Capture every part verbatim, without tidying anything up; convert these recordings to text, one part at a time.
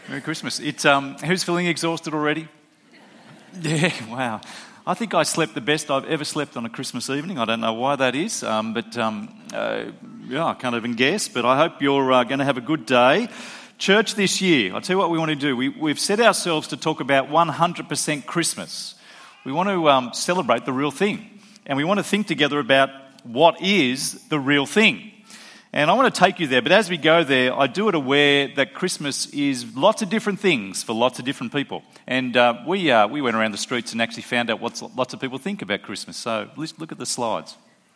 Merry Christmas. It's um, who's feeling exhausted already? Yeah, wow. I think I slept the best I've ever slept on a Christmas evening. I don't know why that is, um, but um, uh, yeah, I can't even guess. But I hope you're uh, going to have a good day. Church this year, I'll tell you what we want to do. We, we've set ourselves to talk about one hundred percent Christmas. We want to um, celebrate the real thing. And we want to think together about what is the real thing. And I want to take you there, but as we go there, I do it aware that Christmas is lots of different things for lots of different people. And uh, we uh, we went around the streets and actually found out what lots of people think about Christmas. So let's look at the slides.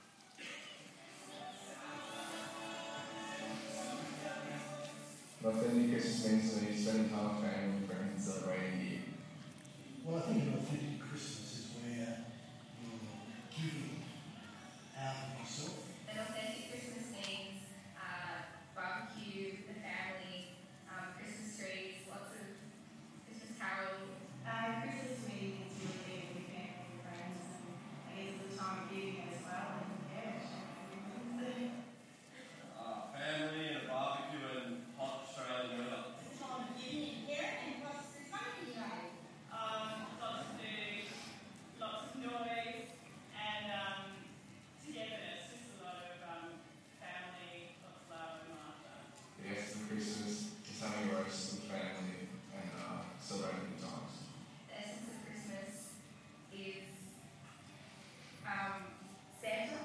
What family Christmas means to me, spending time with family and friends and celebrating the year. Well, I think an authentic Christmas is where you're giving out of yourself. An authentic Christmas means uh, barbecue, the family, um, Christmas trees, lots of Christmas carols. Uh, Christmas means you're there with family and friends, and I guess the time of giving as well. And yeah, sharing uh, family and a barbecue and hot Australian weather. the time of giving and caring, and what's the fun, you know? Um, lots of food, lots of noise, and um, togetherness. Just a lot of um, family, lots of love and laughter. The essence of Christmas is having a roast with family and uh, celebrating good times. The essence of Christmas is um, Santa.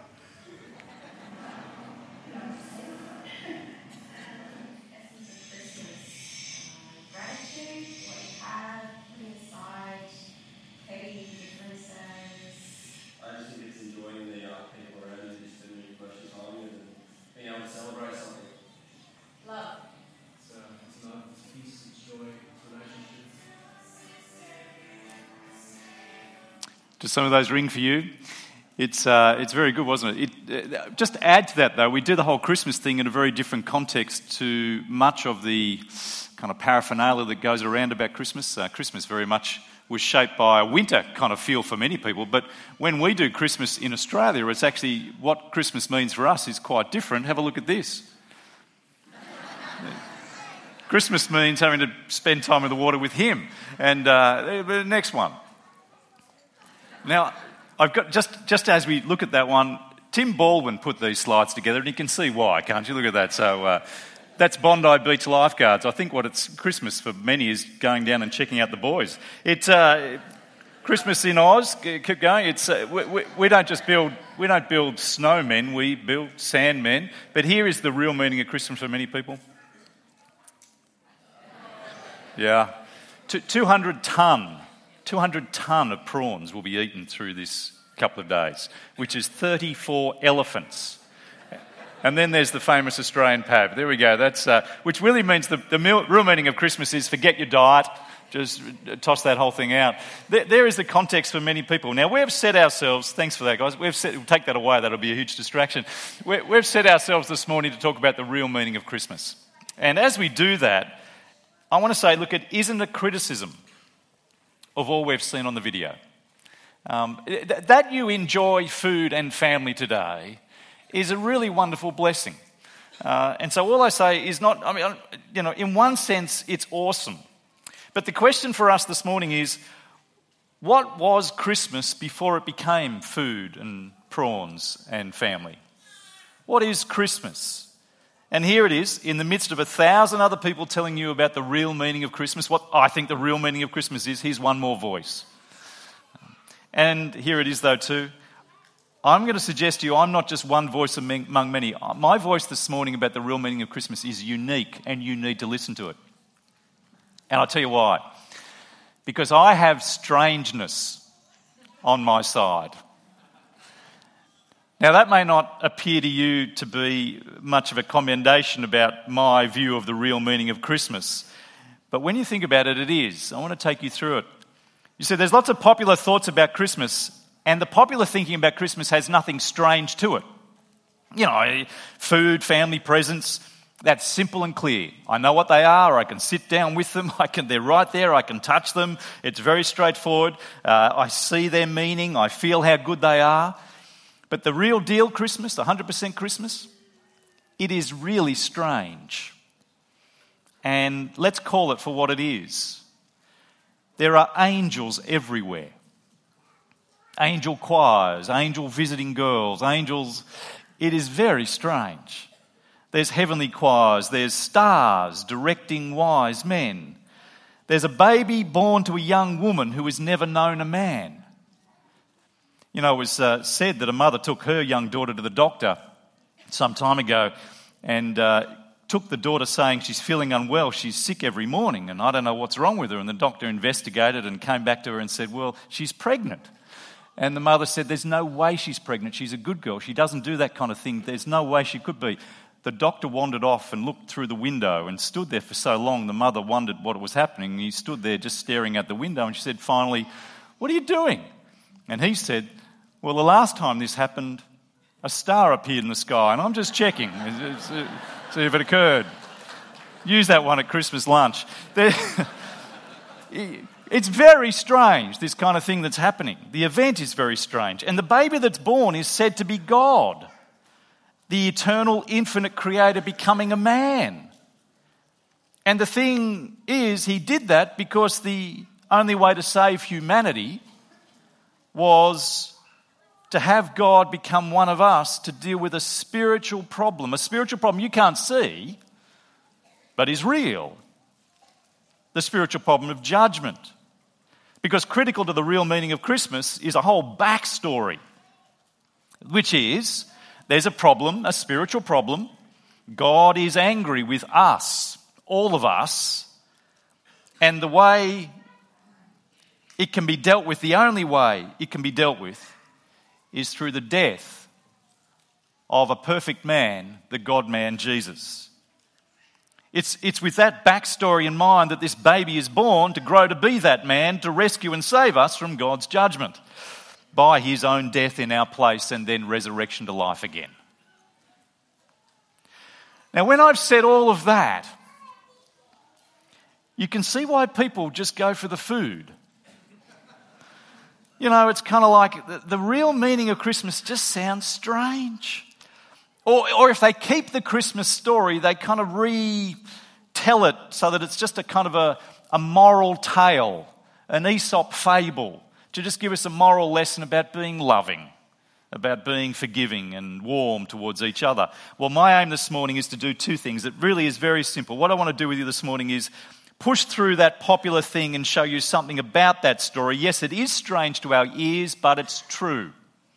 Essence of Christmas. Gratitude, what you have, putting aside petty differences. I just think it's enjoying the uh, people around you, just spending your precious time with and being able to celebrate something. Love. It's, uh, it's love, it's peace, it's joy, it's relationships. Do some of those ring for you? It's uh, it's very good, wasn't it? it uh, just to add to that, though, we do the whole Christmas thing in a very different context to much of the kind of paraphernalia that goes around about Christmas. Uh, Christmas very much was shaped by a winter kind of feel for many people, but when we do Christmas in Australia, it's actually what Christmas means for us is quite different. Have a look at this. Christmas means having to spend time in the water with him. And uh, the next one. Now, I've got just just as we look at that one, Tim Baldwin put these slides together, and you can see why, can't you? Look at that. So uh, that's Bondi Beach Lifeguards. I think what it's Christmas for many is going down and checking out the boys. It's uh, Christmas in Oz. Keep going. It's uh, we, we, we don't just build we don't build snowmen. We build sandmen. But here is the real meaning of Christmas for many people. Yeah, two hundred tonne. two hundred tonne of prawns will be eaten through this couple of days, which is thirty-four elephants. And then there's the famous Australian pab. There we go. That's uh, which really means the, the real meaning of Christmas is forget your diet, just toss that whole thing out. There, there is the context for many people. Now, we've set ourselves, thanks for that, guys, we've set, we'll take that away, that'll be a huge distraction. We, we've set ourselves this morning to talk about the real meaning of Christmas. And as we do that, I want to say, look, it isn't a criticism of all we've seen on the video. Um, th- that you enjoy food and family today is a really wonderful blessing. Uh, and so all I say is not, I mean, you know, in one sense, it's awesome. But the question for us this morning is, what was Christmas before it became food and prawns and family? What is Christmas? And here it is, in the midst of a thousand other people telling you about the real meaning of Christmas, what I think the real meaning of Christmas is, here's one more voice. And here it is, though, too. I'm going to suggest to you, I'm not just one voice among many. My voice this morning about the real meaning of Christmas is unique, and you need to listen to it. And I'll tell you why. Because I have strangeness on my side. Now, that may not appear to you to be much of a commendation about my view of the real meaning of Christmas. But when you think about it, it is. I want to take you through it. You see, there's lots of popular thoughts about Christmas, and the popular thinking about Christmas has nothing strange to it. You know, food, family, presents, that's simple and clear. I know what they are. I can sit down with them. I can. They're right there. I can touch them. It's very straightforward. Uh, I see their meaning. I feel how good they are. But the real deal Christmas, one hundred percent Christmas, it is really strange. and let's call it for what it is. There are angels everywhere. Angel choirs, angel visiting girls, angels. It is very strange. There's heavenly choirs, there's stars directing wise men. There's a baby born to a young woman who has never known a man. You know, it was uh, said that a mother took her young daughter to the doctor some time ago and uh, took the daughter saying she's feeling unwell, she's sick every morning and I don't know what's wrong with her. And the doctor investigated and came back to her and said, well, she's pregnant. And the mother said, there's no way she's pregnant. She's a good girl. She doesn't do that kind of thing. There's no way she could be. The doctor wandered off and looked through the window and stood there for so long. The mother wondered what was happening. He stood there just staring out the window and she said, finally, what are you doing? And he said, well, the last time this happened, a star appeared in the sky and I'm just checking to see if it occurred. Use that one at Christmas lunch. It's very strange, this kind of thing that's happening. The event is very strange. And the baby that's born is said to be God, the eternal, infinite creator becoming a man. And the thing is, he did that because the only way to save humanity was to have God become one of us to deal with a spiritual problem. A spiritual problem you can't see, but is real. The spiritual problem of judgment. Because critical to the real meaning of Christmas is a whole backstory, which is there's a problem, a spiritual problem. God is angry with us, all of us, and the way it can be dealt with, the only way it can be dealt with, is through the death of a perfect man, the God-man Jesus. It's, it's with that backstory in mind that this baby is born to grow to be that man, to rescue and save us from God's judgment by his own death in our place and then resurrection to life again. Now, when I've said all of that, you can see why people just go for the food. You know, it's kind of like the, the real meaning of Christmas just sounds strange. Or, or if they keep the Christmas story, they kind of retell it so that it's just a kind of a, a moral tale, an Aesop fable, to just give us a moral lesson about being loving, about being forgiving and warm towards each other. Well, my aim this morning is to do two things. It really is very simple. What I want to do with you this morning is push through that popular thing and show you something about that story. Yes, it is strange to our ears, but it's true.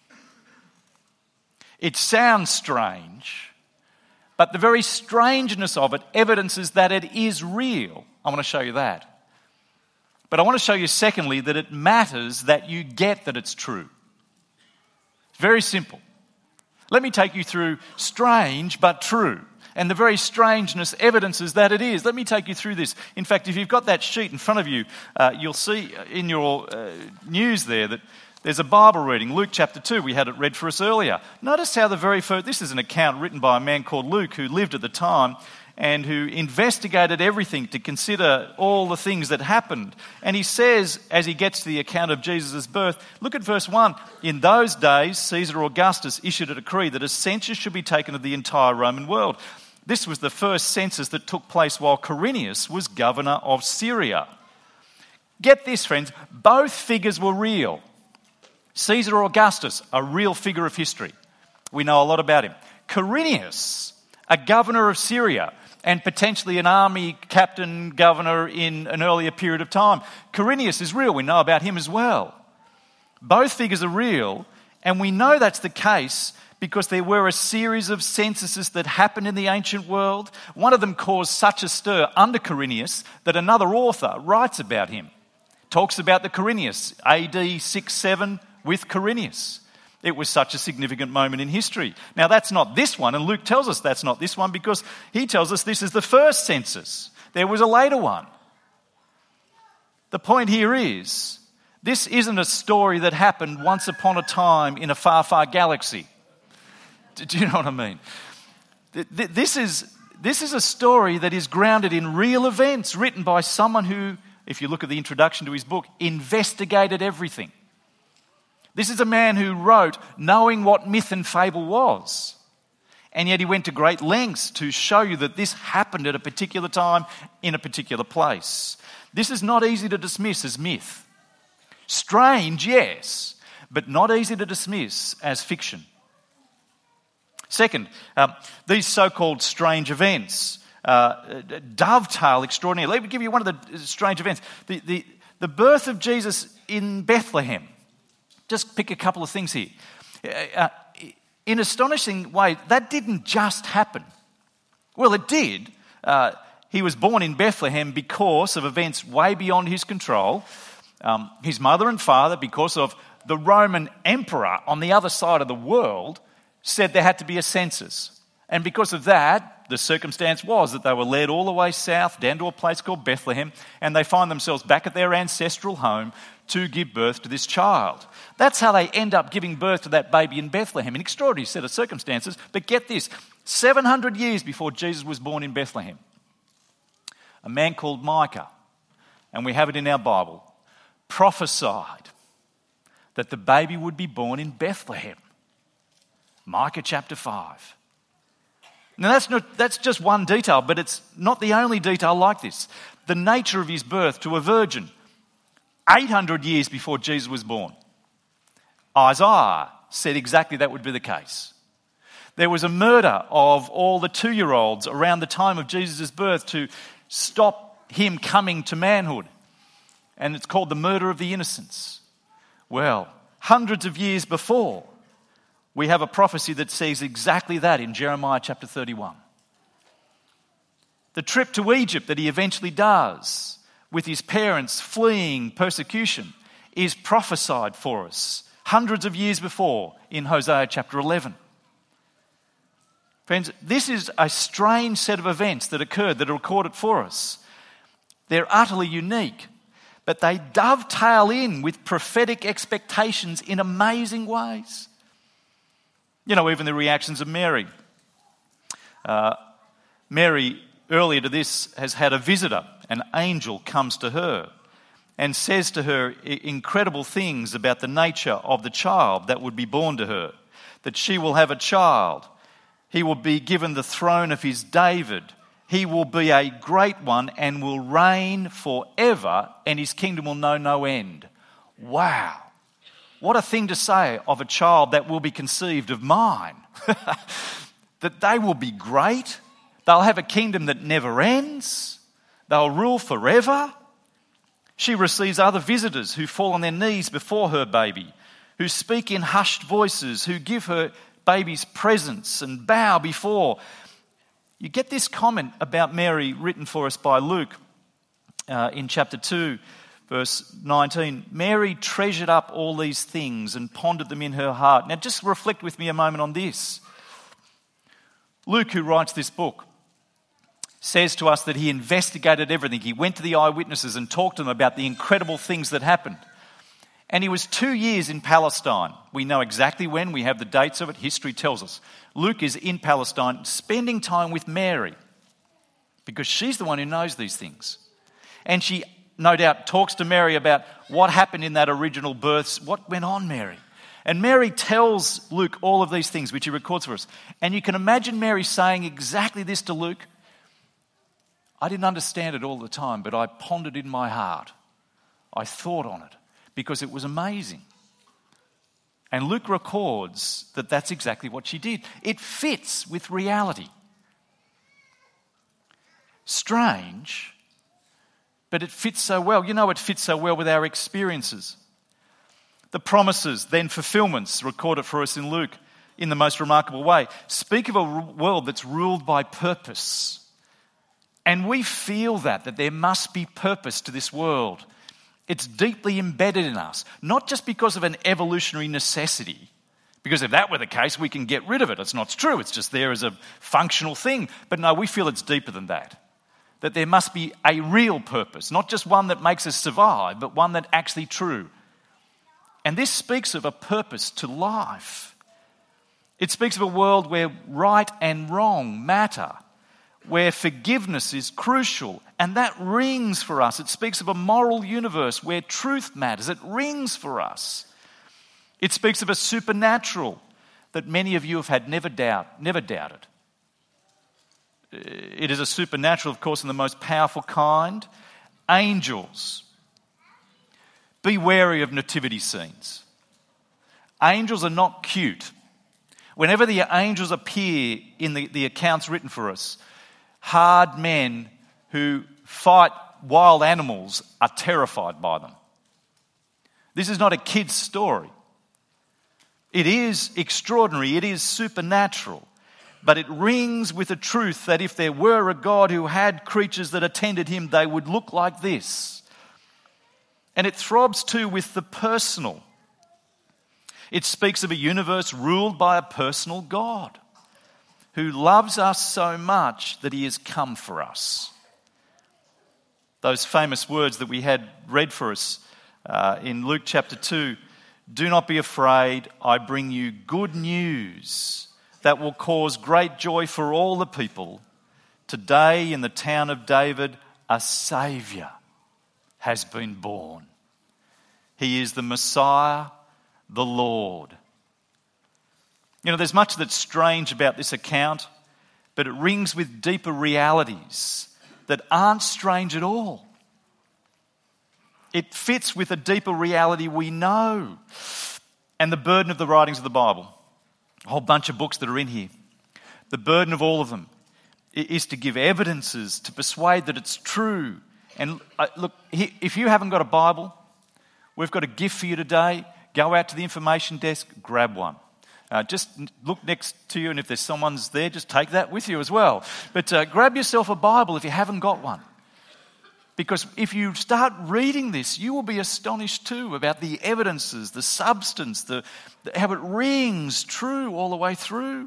It sounds strange, but the very strangeness of it evidences that it is real. I want to show you that. But I want to show you, secondly, that it matters that you get that it's true. It's very simple. Let me take you through strange but true. And the very strangeness evidences that it is. Let me take you through this. In fact, if you've got that sheet in front of you, uh, you'll see in your uh, news there that there's a Bible reading, Luke chapter two. We had it read for us earlier. Notice how the very first, this is an account written by a man called Luke who lived at the time and who investigated everything to consider all the things that happened. And he says, as he gets to the account of Jesus' birth, look at verse one. In those days, Caesar Augustus issued a decree that a census should be taken of the entire Roman world. This was the first census that took place while Quirinius was governor of Syria. Get this, friends, both figures were real. Caesar Augustus, a real figure of history. We know a lot about him. Quirinius, a governor of Syria and potentially an army captain governor in an earlier period of time. Quirinius is real. We know about him as well. Both figures are real, and we know that's the case because there were a series of censuses that happened in the ancient world. One of them caused such a stir under Quirinius that another author writes about him. Talks about the Quirinius, A D six seven, with Quirinius. It was such a significant moment in history. Now, that's not this one, and Luke tells us that's not this one because he tells us this is the first census. There was a later one. The point here is, this isn't a story that happened once upon a time in a far, far galaxy. Do you know what I mean? This is, this is a story that is grounded in real events written by someone who, if you look at the introduction to his book, investigated everything. This is a man who wrote knowing what myth and fable was. And yet he went to great lengths to show you that this happened at a particular time in a particular place. This is not easy to dismiss as myth. Strange, yes, but not easy to dismiss as fiction. Second, um, these so-called strange events uh, dovetail extraordinarily. Let me give you one of the strange events. The, the, the birth of Jesus in Bethlehem. Just pick a couple of things here. Uh, in astonishing way, that didn't just happen. Well, it did. Uh, he was born in Bethlehem because of events way beyond his control. Um, his mother and father, because of the Roman emperor on the other side of the world, said there had to be a census. And because of that, the circumstance was that they were led all the way south down to a place called Bethlehem, and they find themselves back at their ancestral home to give birth to this child. That's how they end up giving birth to that baby in Bethlehem. An extraordinary set of circumstances. But get this, seven hundred years before Jesus was born in Bethlehem, a man called Micah, and we have it in our Bible, prophesied that the baby would be born in Bethlehem. Micah chapter five. Now that's not, that's just one detail, but it's not the only detail like this. The nature of his birth to a virgin, eight hundred years before Jesus was born. Isaiah said exactly that would be the case. There was a murder of all the two-year-olds around the time of Jesus' birth to stop him coming to manhood. And it's called the murder of the innocents. Well, hundreds of years before, we have a prophecy that says exactly that in Jeremiah chapter thirty-one. The trip to Egypt that he eventually does with his parents fleeing persecution is prophesied for us hundreds of years before in Hosea chapter eleven. Friends, this is a strange set of events that occurred that are recorded for us. They're utterly unique, but they dovetail in with prophetic expectations in amazing ways. You know, even the reactions of Mary. Uh, Mary, earlier to this, has had a visitor. An angel comes to her and says to her incredible things about the nature of the child that would be born to her. That she will have a child. He will be given the throne of his David. He will be a great one and will reign forever, and his kingdom will know no end. Wow. What a thing to say of a child that will be conceived of mine. That they will be great. They'll have a kingdom that never ends. They'll rule forever. She receives other visitors who fall on their knees before her baby, who speak in hushed voices, who give her babies presents and bow before. You get this comment about Mary written for us by Luke uh, in chapter two. Verse nineteen, Mary treasured up all these things and pondered them in her heart. Now just reflect with me a moment on this. Luke, who writes this book, says to us that he investigated everything. He went to the eyewitnesses and talked to them about the incredible things that happened. And he was two years in Palestine. We know exactly when. We have the dates of it. History tells us. Luke is in Palestine spending time with Mary because she's the one who knows these things. And she no doubt talks to Mary about what happened in that original birth, what went on, Mary. And Mary tells Luke all of these things, which he records for us. And you can imagine Mary saying exactly this to Luke. I didn't understand it all the time, but I pondered in my heart. I thought on it because it was amazing. And Luke records that that's exactly what she did. It fits with reality. Strange, but it fits so well. You know, it fits so well with our experiences. The promises, then fulfillments, recorded for us in Luke in the most remarkable way, speak of a world that's ruled by purpose. And we feel that, that there must be purpose to this world. It's deeply embedded in us, not just because of an evolutionary necessity, because if that were the case, we can get rid of it. It's not true. It's just there as a functional thing. But no, we feel it's deeper than that. That there must be a real purpose, not just one that makes us survive, but one that's actually true. And this speaks of a purpose to life. It speaks of a world where right and wrong matter, where forgiveness is crucial, and that rings for us. It speaks of a moral universe where truth matters. It rings for us. It speaks of a supernatural that many of you have had never doubt, never doubted. It is a supernatural, of course, and the most powerful kind. Angels. Be wary of nativity scenes. Angels are not cute. Whenever the angels appear in the, the accounts written for us, hard men who fight wild animals are terrified by them. This is not a kid's story. It is extraordinary, it is supernatural, but it rings with the truth that if there were a God who had creatures that attended him, they would look like this. And it throbs too with the personal. It speaks of a universe ruled by a personal God who loves us so much that he has come for us. Those famous words that we had read for us uh, in Luke chapter two, do not be afraid, I bring you good news that will cause great joy for all the people. Today in the town of David, a Saviour has been born. He is the Messiah, the Lord. You know, there's much that's strange about this account, but it rings with deeper realities that aren't strange at all. It fits with a deeper reality we know. And the burden of the writings of the Bible, a whole bunch of books that are in here, the burden of all of them is to give evidences, to persuade that it's true. And uh, look, if you haven't got a Bible, we've got a gift for you today. Go out to the information desk, grab one. Uh, just look next to you, and if there's someone's there, just take that with you as well. But uh, grab yourself a Bible if you haven't got one. Because if you start reading this, you will be astonished too about the evidences, the substance, the, the how it rings true all the way through.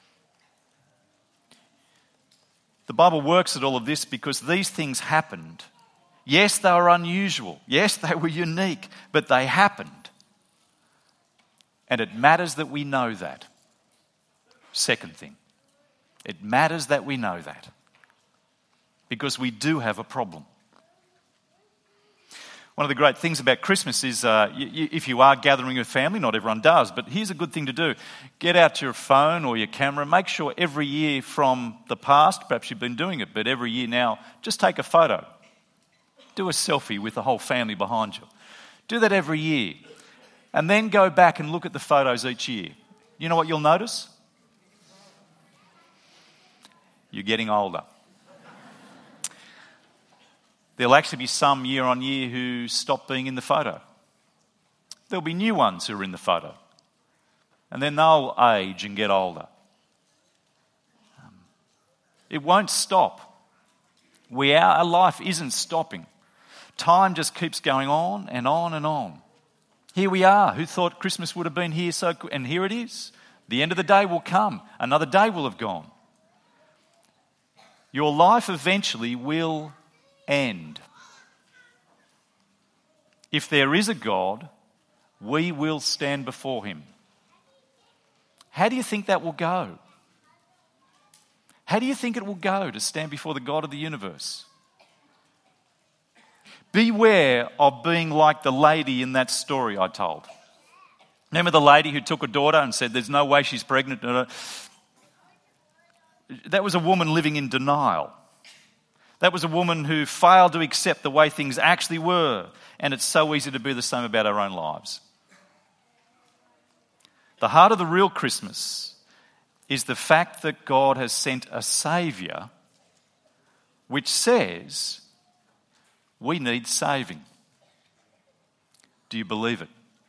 The Bible works at all of this because these things happened. Yes, they were unusual. Yes, they were unique, but they happened. And it matters that we know that. Second thing, it matters that we know that. Because we do have a problem. One of the great things about Christmas is uh, you, if you are gathering with family, not everyone does, but here's a good thing to do. Get out your phone or your camera. Make sure every year from the past, perhaps you've been doing it, but every year now, just take a photo. Do a selfie with the whole family behind you. Do that every year. And then go back and look at the photos each year. You know what you'll notice? You're getting older. There'll actually be some year on year who stop being in the photo. There'll be new ones who are in the photo. And then they'll age and get older. Um, it won't stop. We, our, our life isn't stopping. Time just keeps going on and on and on. Here we are. Who thought Christmas would have been here so quick? And here it is. The end of the day will come. Another day will have gone. Your life eventually will end. If there is a God, we will stand before him. How do you think that will go? How do you think it will go to stand before the God of the universe? Beware of being like the lady in that story I told. Remember the lady who took a daughter and said, there's no way she's pregnant? That was a woman living in denial. That was a woman who failed to accept the way things actually were. And it's so easy to be the same about our own lives. The heart of the real Christmas is the fact that God has sent a Saviour which says we need saving. Do you believe it?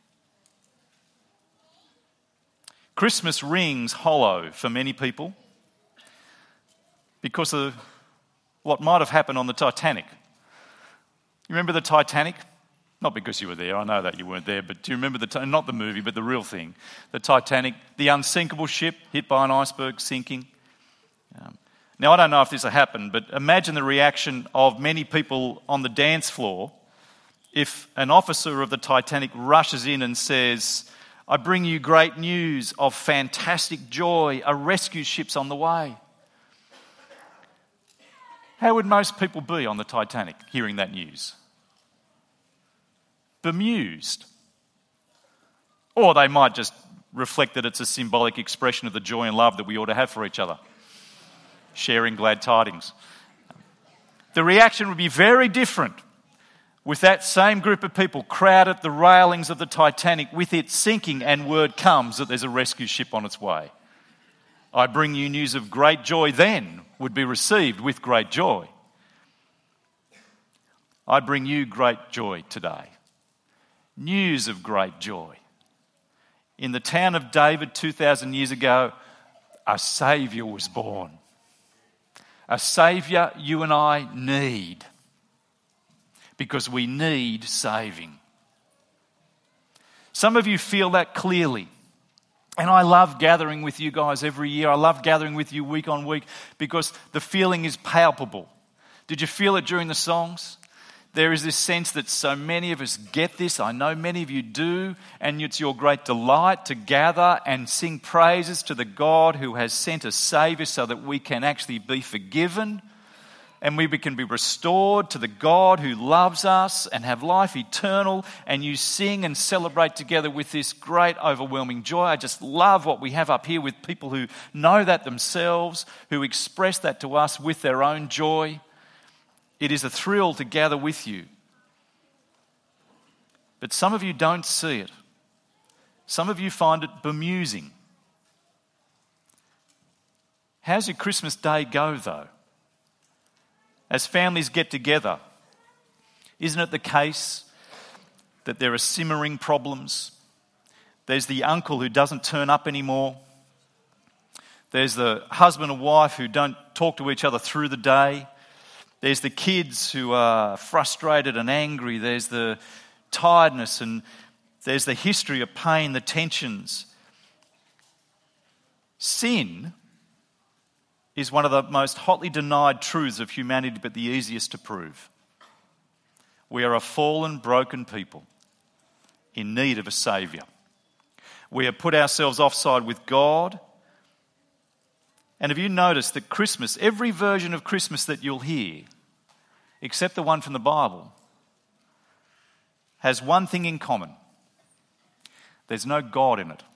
Christmas rings hollow for many people because of what might have happened on the Titanic. You remember the Titanic? Not because you were there, I know that you weren't there, but do you remember the, not the movie, but the real thing, the Titanic, the unsinkable ship hit by an iceberg sinking? Um, now, I don't know if this will happen, but imagine the reaction of many people on the dance floor if an officer of the Titanic rushes in and says, I bring you great news of fantastic joy, a rescue ship's on the way. How would most people be on the Titanic hearing that news? Bemused. Or they might just reflect that it's a symbolic expression of the joy and love that we ought to have for each other. Sharing glad tidings. The reaction would be very different with that same group of people crowded at the railings of the Titanic with it sinking and word comes that there's a rescue ship on its way. I bring you news of great joy then would be received with great joy. I bring you great joy today. News of great joy. In the town of David two thousand years ago, a Saviour was born. A Saviour you and I need. Because we need saving. Some of you feel that clearly. And I love gathering with you guys every year. I love gathering with you week on week because the feeling is palpable. Did you feel it during the songs? There is this sense that so many of us get this. I know many of you do. And it's your great delight to gather and sing praises to the God who has sent a Saviour so that we can actually be forgiven and we can be restored to the God who loves us and have life eternal. And you sing and celebrate together with this great overwhelming joy. I just love what we have up here with people who know that themselves, who express that to us with their own joy. It is a thrill to gather with you. But some of you don't see it. Some of you find it bemusing. How's your Christmas day go, though? As families get together, isn't it the case that there are simmering problems? There's the uncle who doesn't turn up anymore. There's the husband and wife who don't talk to each other through the day. There's the kids who are frustrated and angry. There's the tiredness and there's the history of pain, the tensions. Sin is one of the most hotly denied truths of humanity, but the easiest to prove. We are a fallen, broken people in need of a Saviour. We have put ourselves offside with God. And have you noticed that Christmas, every version of Christmas that you'll hear, except the one from the Bible, has one thing in common. There's no God in it.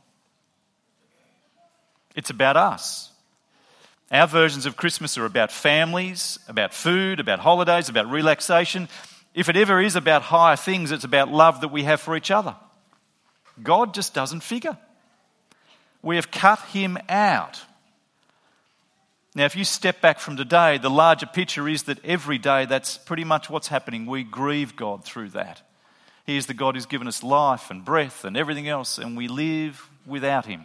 It's about us. Our versions of Christmas are about families, about food, about holidays, about relaxation. If it ever is about higher things, it's about love that we have for each other. God just doesn't figure. We have cut him out. Now, if you step back from today, the larger picture is that every day that's pretty much what's happening. We grieve God through that. He is the God who's given us life and breath and everything else, and we live without him.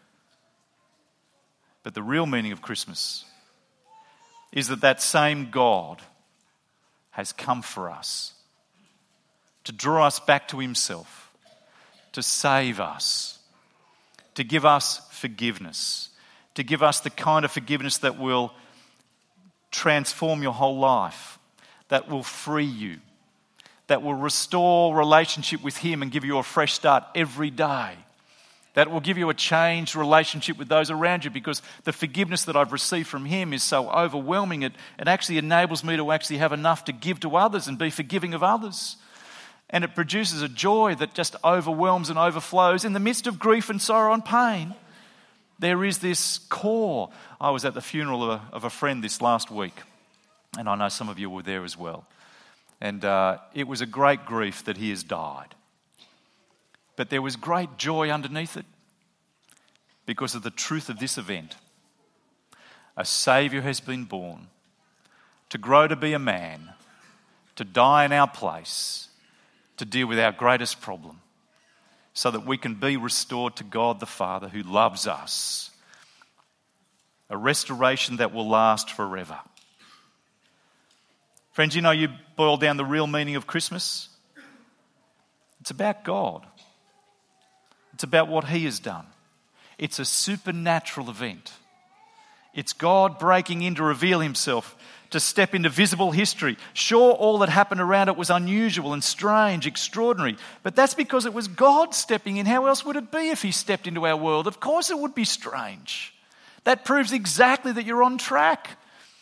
But the real meaning of Christmas is that that same God has come for us to draw us back to himself, to save us, to give us forgiveness, to give us the kind of forgiveness that will transform your whole life, that will free you, that will restore relationship with him and give you a fresh start every day. That will give you a changed relationship with those around you because the forgiveness that I've received from him is so overwhelming. It, it actually enables me to actually have enough to give to others and be forgiving of others. And it produces a joy that just overwhelms and overflows. In the midst of grief and sorrow and pain, there is this core. I was at the funeral of a, of a friend this last week, and I know some of you were there as well. And uh, it was a great grief that he has died. But there was great joy underneath it because of the truth of this event. A Saviour has been born to grow to be a man, to die in our place, to deal with our greatest problem, so that we can be restored to God the Father who loves us. A restoration that will last forever. Friends, you know, you boil down the real meaning of Christmas. It's about God. It's about what he has done. It's a supernatural event. It's God breaking in to reveal himself, to step into visible history. Sure, all that happened around it was unusual and strange, extraordinary, but that's because it was God stepping in. How else would it be if he stepped into our world? Of course it would be strange. That proves exactly that you're on track,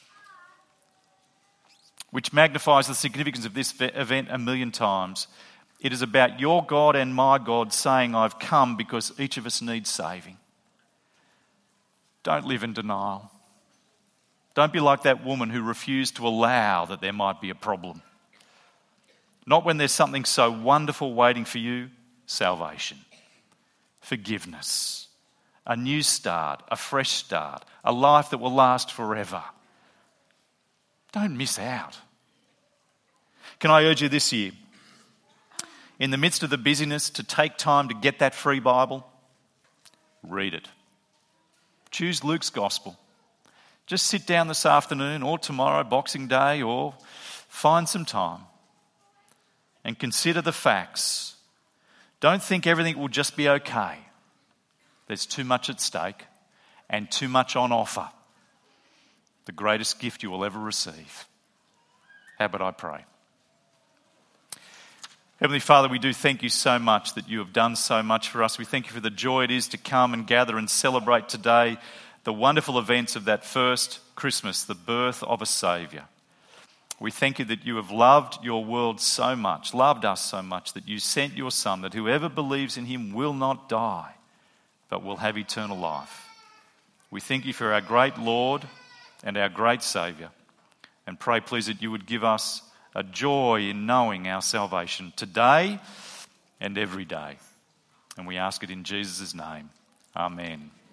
which magnifies the significance of this event a million times. It is about your God and my God saying, I've come because each of us needs saving. Don't live in denial. Don't be like that woman who refused to allow that there might be a problem. Not when there's something so wonderful waiting for you, salvation, forgiveness, a new start, a fresh start, a life that will last forever. Don't miss out. Can I urge you this year, in the midst of the busyness, to take time to get that free Bible? Read it. Choose Luke's Gospel. Just sit down this afternoon or tomorrow, Boxing Day, or find some time and consider the facts. Don't think everything will just be okay. There's too much at stake and too much on offer. The greatest gift you will ever receive. How about I pray? Heavenly Father, we do thank you so much that you have done so much for us. We thank you for the joy it is to come and gather and celebrate today the wonderful events of that first Christmas, the birth of a Saviour. We thank you that you have loved your world so much, loved us so much, that you sent your Son, that whoever believes in him will not die, but will have eternal life. We thank you for our great Lord and our great Saviour, and pray, please, that you would give us a joy in knowing our salvation today and every day. And we ask it in Jesus' name. Amen.